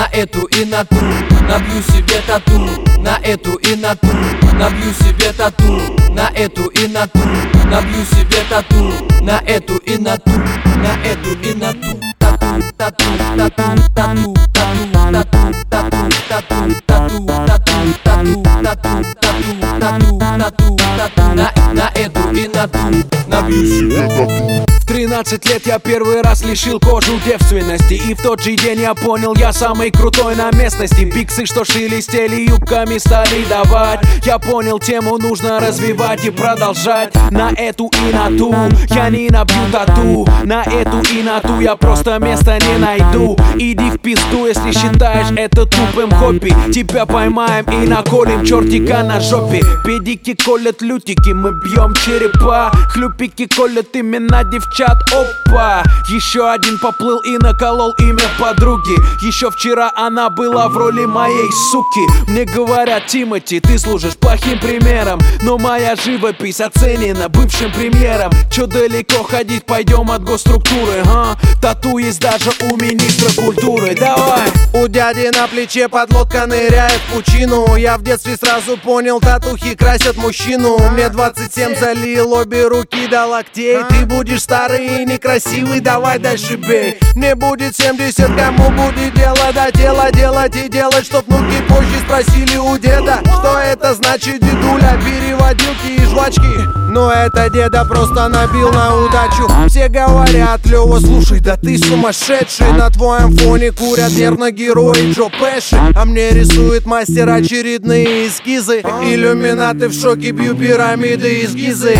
эту и на ту набью себе тату, на эту и на ту набью себе тату, на эту и на ту набью себе тату, на эту и на ту, на эту и на ту тату, тату, тату, тату, тату, тату, тату, тату, тату, тату, тату, тату, тату, тату, тату, на эту и на ту набью себе тату. В 13 лет я первый раз лишил кожу девственности, и в тот же день я понял, я самый крутой на местности. Биксы, что шелестели юбками, стали давать. Я понял, тему нужно развивать и продолжать. На эту и на ту я не набью тату, на эту и на ту я просто места не найду. Иди в пизду, если считаешь это тупым хобби. Тебя поймаем и наколем чертика на жопе. Педики колят лютики, мы бьем черепа. Хлюпики колят имена девчат, опа. Еще один поплыл и наколол имя подруги. Еще вчера она была в роли моей суки. Мне говорят: Тимати, ты служишь плохим примером, но моя живопись оценена бывшим премьером. Че далеко ходить, пойдем от госструктуры, а? Тату есть даже у министра культуры, давай. У дяди на плече подлодка ныряет в пучину. Я в детстве сразу понял, татухи красят мужчину. Мне 27, залил обе руки до локтей. Ты будешь старый и некрасивый, давай дальше бей. Мне будет 70, кому будет дело до тела делать и делать, чтоб внуки позже спросили у деда, что это значит, дедуля, переводилки и жвачки. Но это деда просто набил на удачу. Все говорят: Лёва, слушай, да ты сумасшедший. На твоем фоне курят нервно герои Джо Пэши, а мне рисует мастер очередные эскизы. Иллюминаты в шоке, бью пирамиды из Гизы.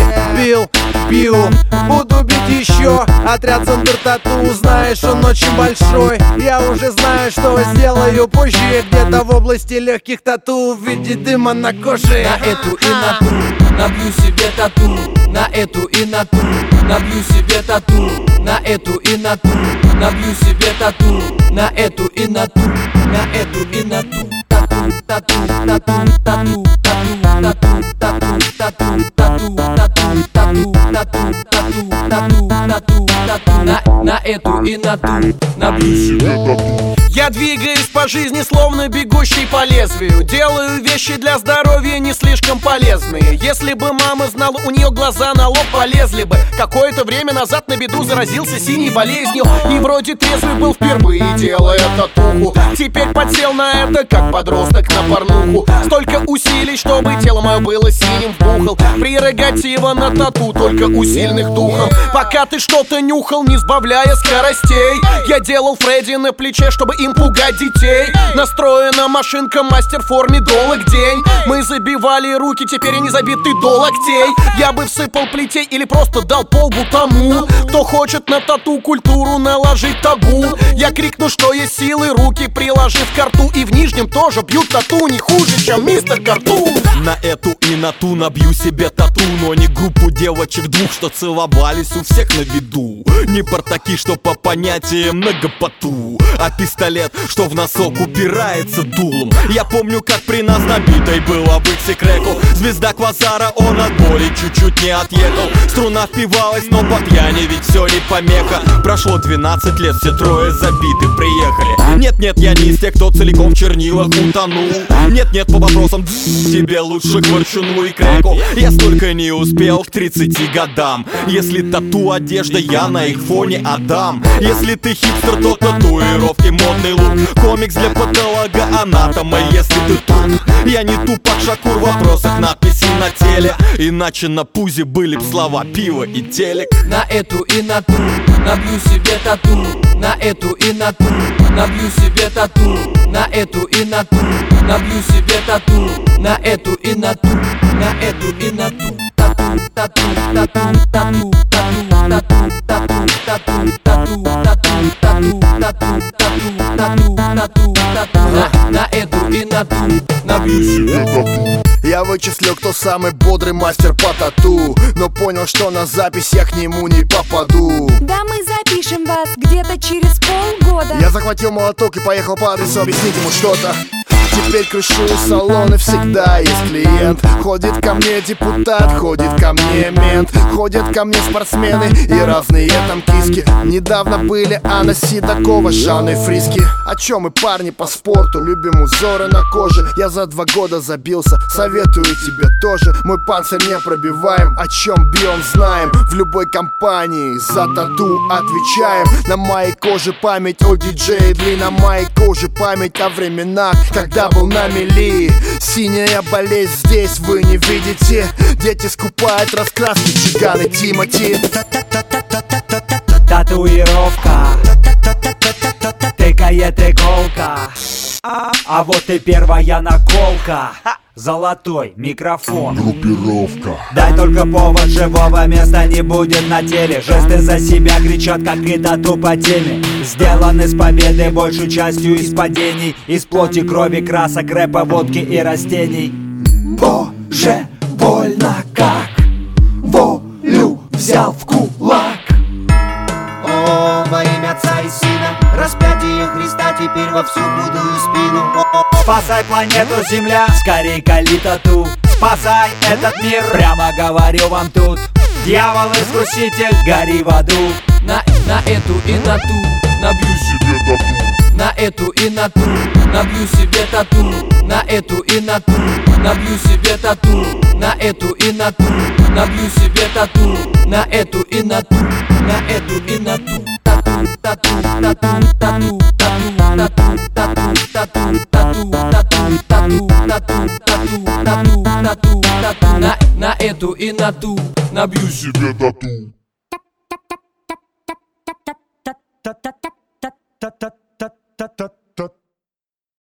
Пью, буду бить еще. Отряд Центр Тату, знаешь, он очень большой. Я уже знаю, что сделаю позже. Где-то в области легких тату в виде дыма на коже. На эту и на ту набью себе тату, на эту и на ту набью себе тату, на эту и на ту набью себе тату, на эту и на ту, на эту и на ту тату, тату, тату, тату, тату, тату, тату, тату, тату, тату, тату, тату, тату, тату, тату, на эту и на ту набью себе тату. Я двигаюсь по жизни, словно бегущий по лезвию. Делаю вещи для здоровья не слишком полезные. Если бы мама знала, у нее глаза на лоб полезли бы. Какое-то время назад на беду заразился синей болезнью, и вроде трезвый был впервые, делая татуху. Теперь подсел на это, как подросток на порнуху. Столько усилий, чтобы тело мое было синим, вбухал. Прерогатива на тату только у сильных духом. Пока ты что-то нюхал, не сбавляя скоростей, я делал Фредди на плече, чтобы им пугать детей. Настроена машинка, мастер в форме долг день. Мы забивали руки, теперь они забиты до локтей. Я бы всыпал плетей или просто дал полбу тому, кто хочет на тату культуру наложить табу. Я крикну, что есть силы, руки приложив к рту, и в нижнем тоже бьют тату не хуже, чем мистер Карту. На эту и на ту набью себе тату, но не группу девочек двух, что целовались у всех на виду. Не портаки, что по понятиям многопоту, а пистолет, что в носок упирается дулом. Я помню, как при нас набитой было быть секреку. Звезда квазара, он от боли чуть-чуть не отъехал. Струна впивалась, но по пьяни ведь все не помеха. Прошло 12 лет, все трое забиты, приехали. Нет-нет, я не из тех, кто целиком в чернилах утонул. Нет-нет, по вопросам тебе лучше к ворчуну и креку. Я столько не успел к 30 годам. Если тату одежда, я на их фоне Адам. Если ты хипстер, то татуировки, модный лук, комикс для патолога-анатома. Если ты тут, я не Тупак Шакур в вопросах надписи на теле. Иначе на пузе были б слова пиво и телек. На эту и на ту набью себе тату, на эту и на ту набью себе тату, на эту и на ту набью себе тату, на эту и на ту, на эту и на ту тату, тату, тату, тату, тату, тату, тату, тату, тату, тату, тату, тату, тату, тату, тату, на эту и на ту набью себе тату. Я вычислил, кто самый бодрый мастер по тату, но понял, что на запись я к нему не попаду. Да мы запишем вас где-то через полгода. Я захватил молоток и поехал по адресу объяснить ему что-то. Теперь крышую салоны, всегда есть клиент. Ходит ко мне депутат, ходит ко мне мент, ходят ко мне спортсмены и разные там киски. Недавно были Анна Седокова, Жанна и Фриски. О чем мы, парни, по спорту? Любим узоры на коже. Я за 2 года забился, советую тебе тоже. Мой панцирь не пробиваем, о чем бьем знаем. В любой компании за тату отвечаем. На моей коже память о диджее Дли, на моей коже память о временах, когда был на мели. Синяя болезнь здесь вы не видите. Дети скупают раскраски, Чиган и Тимати. Татуировка тыкает иголка, а вот и первая наколка. Золотой микрофон. Группировка. Дай только повод, живого места не будет на теле. Жесты за себя кричат, как и тату по теме. Сделаны с победы, большей частью из падений, из плоти, крови, красок, рэпа, водки и растений. Боже, больно как волю взял в кулак. О, во имя Отца и Сына, распятие Христа теперь во всю худую спину. Спасай планету Земля, скорей кали тату. Спасай этот мир, прямо говорю вам тут. Дьявол-искуситель, гори в аду. На эту и на ту набью Себе тату. на эту и на ту набью себе тату. На эту и на ту набью себе тату. На эту и на ту набью себе тату. На эту и на ту, на эту и на ту. Тату, тату, тату, тату, тату, тату, тату, тату, тату, тату, тату, тату, тату, тату, тату. На эту и на ту набью Себе тату. Та-та-та-та-та-та-та-та-та-та-та-та-та-та.